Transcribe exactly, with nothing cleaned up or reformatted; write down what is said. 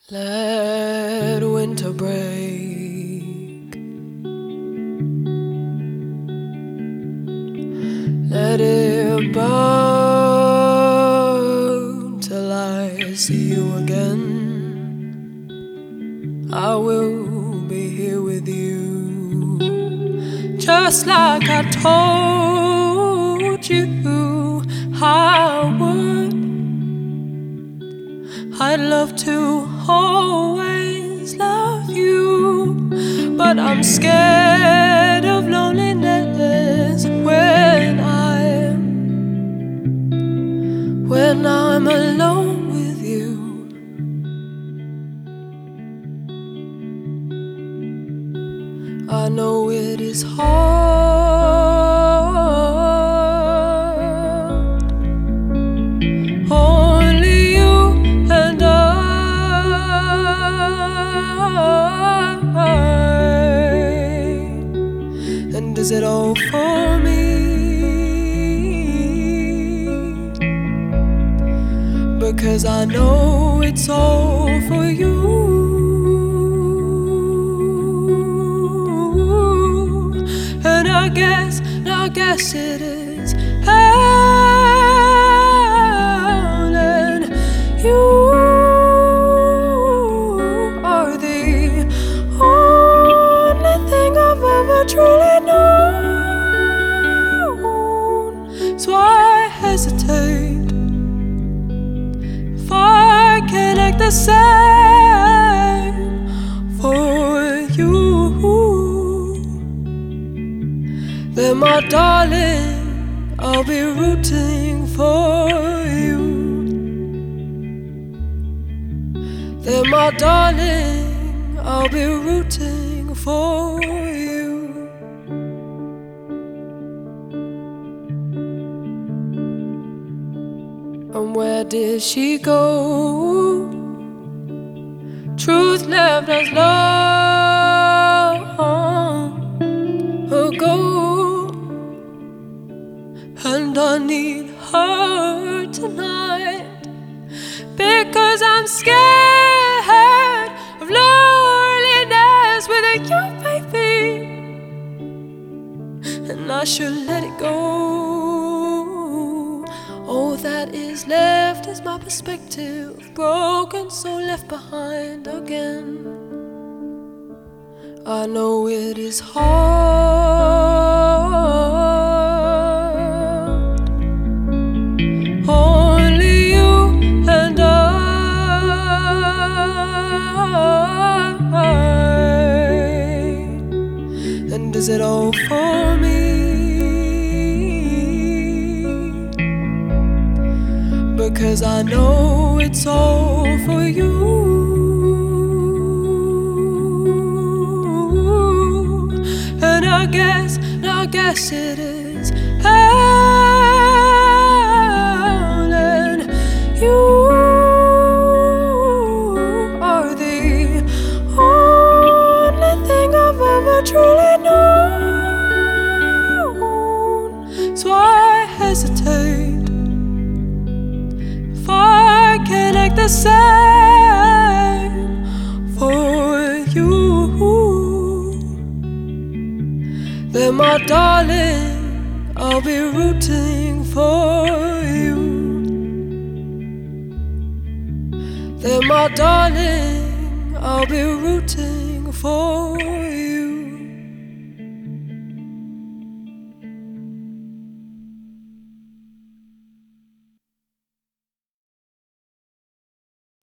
Let winter break, let it burn till I see you again. I will be here with you, just like I told you I would. I'd love to always love you, but I'm scared of loneliness when I'm when I'm alone with you. I know it is hard, only you and I. And is it all for me? Because I know it's all for you. And I guess, I guess it is hell, and you are the only thing I've ever truly known. So I hesitate if I can act the same for you. Then, my darling, I'll be rooting for you. Then, my darling, I'll be rooting for you. And where did she go? Truth left us long ago. And I need her tonight, because I'm scared of loneliness with you, baby. And I should let it go. All that is left is my perspective, broken, so left behind again. I know it is hard, only you and I. And is it all for me? Because I know it's all for you. And I guess, I guess it is hell, and you are the only thing I've ever truly known. So I hesitate if I can act the same for you. Then, my darling, I'll be rooting for you. Then, my darling, I'll be rooting for you.